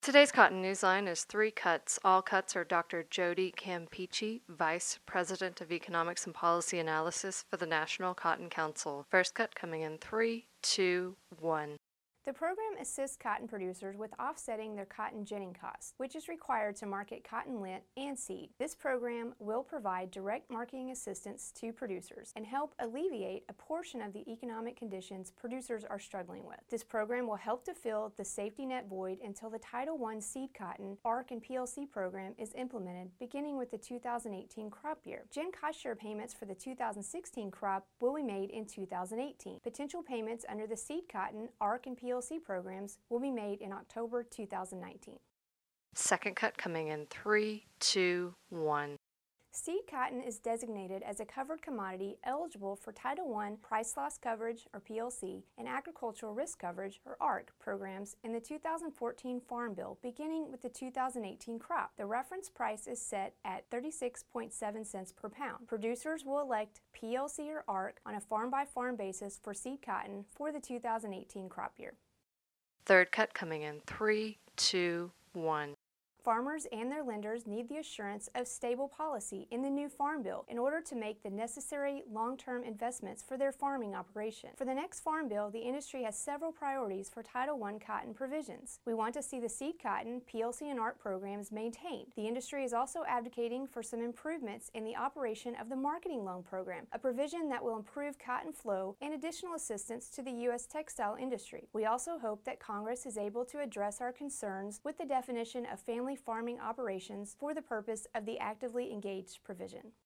Today's Cotton Newsline is three cuts. All cuts are Dr. Jody Campeachy, Vice President of Economics and Policy Analysis for the National Cotton Council. First cut coming in 3, 2, 1. The program assists cotton producers with offsetting their cotton ginning costs, which is required to market cotton lint and seed. This program will provide direct marketing assistance to producers and help alleviate a portion of the economic conditions producers are struggling with. This program will help to fill the safety net void until the Title I seed cotton, ARC, and PLC program is implemented beginning with the 2018 crop year. Gin cost share payments for the 2016 crop will be made in 2018. Potential payments under the seed cotton, ARC, and PLC programs will be made in October 2019. Second cut coming in 3, 2, 1. Seed cotton is designated as a covered commodity eligible for Title I Price Loss Coverage, or PLC, and Agricultural Risk Coverage, or ARC, programs in the 2014 Farm Bill beginning with the 2018 crop. The reference price is set at 36.7 cents per pound. Producers will elect PLC or ARC on a farm-by-farm basis for seed cotton for the 2018 crop year. Third cut coming in 3, 2, 1. Farmers and their lenders need the assurance of stable policy in the new Farm Bill in order to make the necessary long-term investments for their farming operation. For the next Farm Bill, the industry has several priorities for Title I cotton provisions. We want to see the seed cotton, PLC, and ARC programs maintained. The industry is also advocating for some improvements in the operation of the marketing loan program, a provision that will improve cotton flow and additional assistance to the U.S. textile industry. We also hope that Congress is able to address our concerns with the definition of family farming operations for the purpose of the actively engaged provision.